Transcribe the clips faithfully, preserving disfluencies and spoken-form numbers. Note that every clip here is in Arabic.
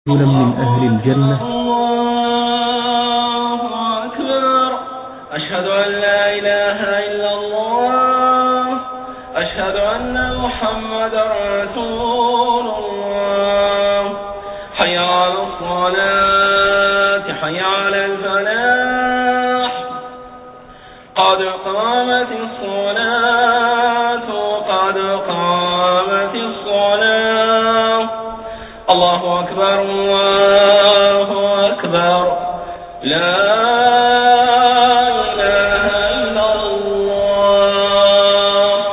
من أهل الجنة. الله أكبر. أشهد أن لا إله إلا الله. أشهد أن محمدا رسول الله. حي على الصلاة، حي على الفلاح، قد قامت الصلاة، قد قامت الصلاة. الله أكبر، الله أكبر، لا إله إلا الله.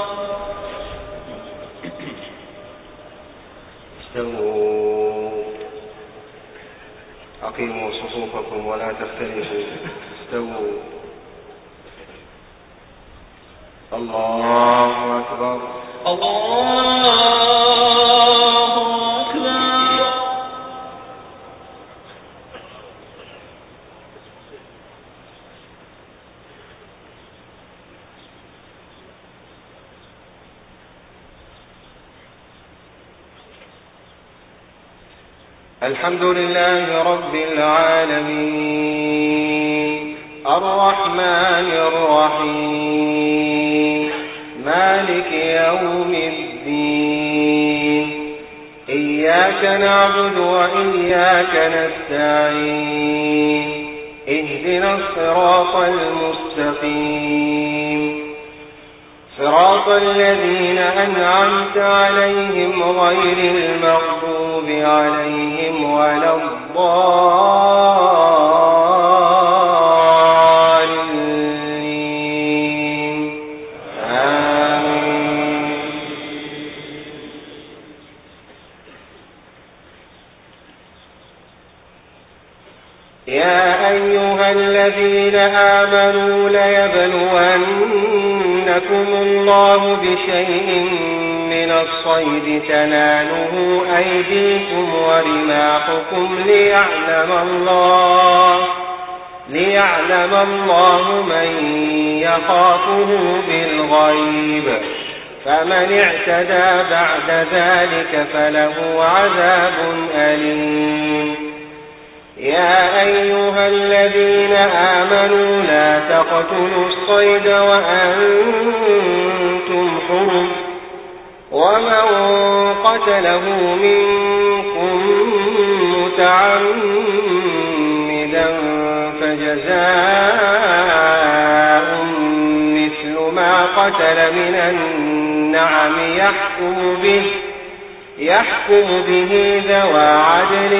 استووا، أقيموا صفوفكم ولا تختلفوا. استووا. الله أكبر، الله الحمد لله رب العالمين، الرحمن الرحيم، مالك يوم الدين. إياك نعبد وإياك نستعين. اهدنا الصراط المستقيم، صراط الذين أنعمت عليهم غير المغضوب عليهم ولا الضالين. آمين. يا أيها الذين آمنوا ليبلونكم الله بشيء من الصيد تناله أيديكم ورماحكم ليعلم الله ليعلم الله من يخافه بالغيب، فمن اعتدى بعد ذلك فله عذاب أليم. يا أيها الذين آمنوا لا تقتلوا الصيد وأنتم حرم، ومن قتله منكم متعمدا فجزاء مثل ما قتل من النعم يحكم به يحكم به ذوى عدل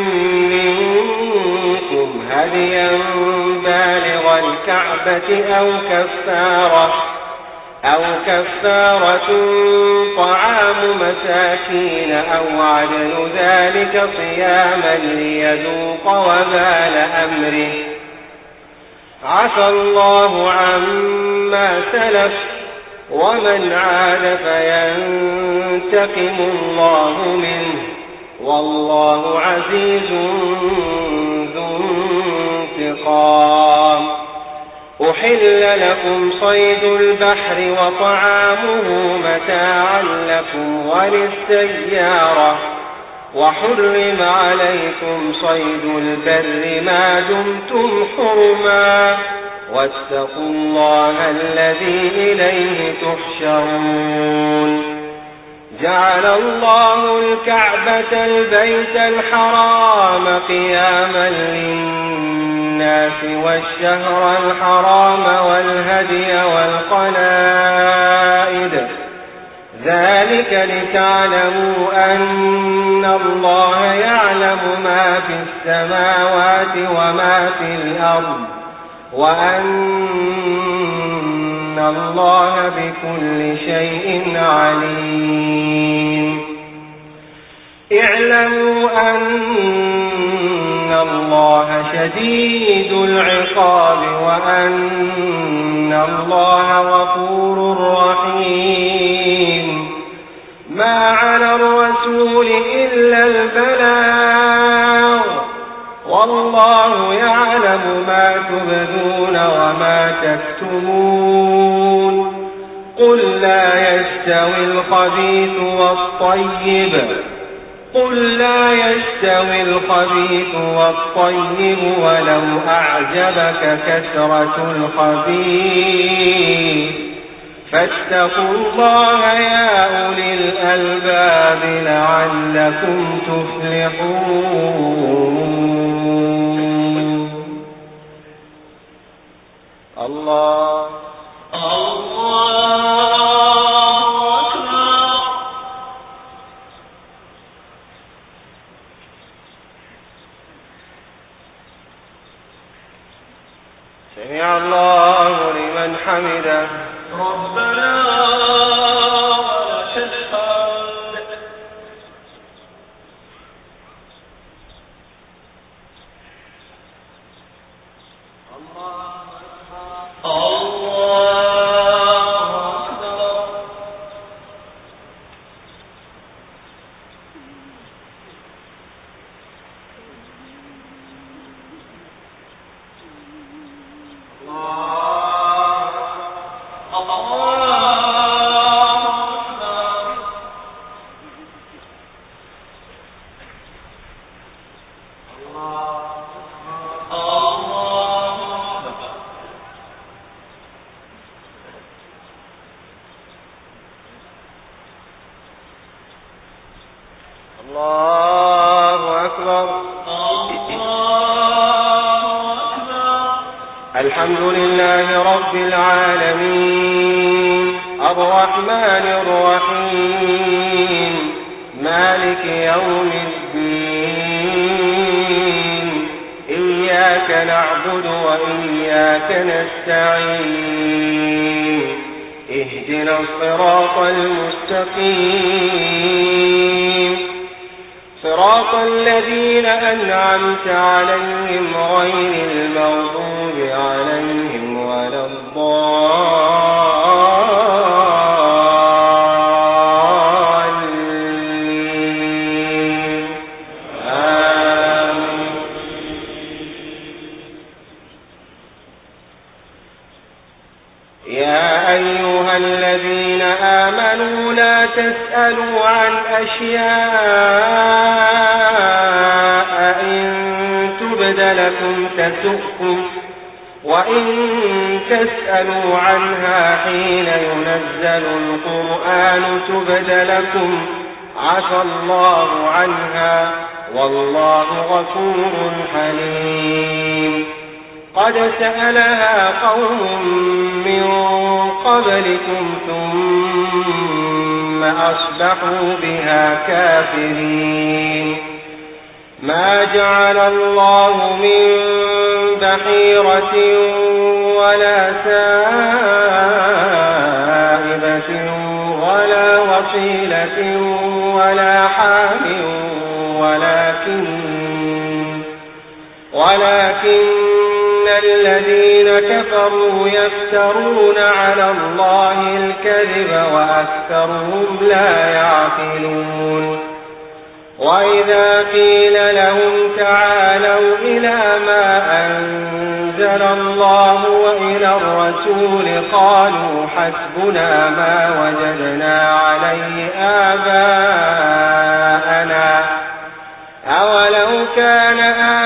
منكم هديا بالغ الكعبة أو كفارة أو كفارة طعام مساكين أو عدل ذلك صياما ليذوق وبال أمره. عفى الله عما سلف، ومن عاد فينتقم الله منه، والله عزيز ذو انتقام. أحل لكم صيد البحر وطعامه متاعا لكم وللسيارة، وحرم عليكم صيد البر ما دمتم حرما، واتقوا الله الذي إليه تحشرون. جعل الله الكعبة البيت الحرام قياما للناس والشهر الحرام والهدي والقلائد، ذلك لتعلموا أن الله يعلم ما في السماوات وما في الأرض، وأن الله بكل شيء عليم. اعلموا أن الله شديد العقاب، وأن الله غفور رحيم. ما على الرسول إلا البلاغ، والله يعلم ما تبدون وما تكتمون. قل لا يستوي الخبيث والطيب قل لا يستوي يستوي الخبيث والطيب ولو أعجبك كثرة الخبيث فاتقوا الله يا أولي الألباب لعلكم تفلحون. الله الله أكبر. سمع الله لمن حمده. ربنا ولك الحمد. الله أكبر. الله أكبر. الحمد لله رب العالمين الرحمن الرحيم مالك يوم الدين إياك نعبد وإياك نستعين اهدنا الصراط المستقيم صراط الذين أنعمت عليهم غير المغضوب عليهم ولا الضالين. آمين. يا أيها الذين آمنوا لا تسألوا عن أشياء لكم تسؤكم وإن تسألوا عنها حين ينزل القرآن تبد لكم عفى الله عنها والله غفور حليم. قد سألها قوم من قبلكم ثم أصبحوا بها كافرين. ما جعل الله من بحيرة ولا سائبة ولا وصيلة ولا حام ولكن ولكن الذين كفروا يفترون على الله الكذب وأكثرهم لا يعقلون. وإذا قيل لهم تعالوا إلى ما أنزل الله وإلى الرسول قالوا حسبنا ما وجدنا عليه آباءنا أولو كان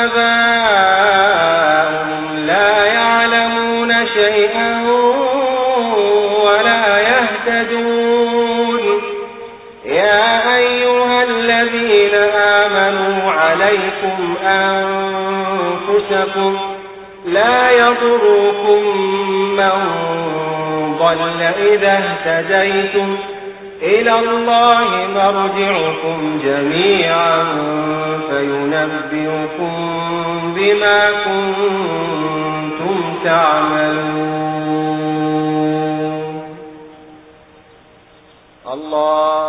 آباؤهم لا يعلمون شيئا ولا يهتدون. يا أيها الذين آمنوا عليكم أنفسكم لا يضركم من ضل إذا اهتديتم إلى الله مرجعكم جميعا فينبئكم بما كنتم تعملون. الله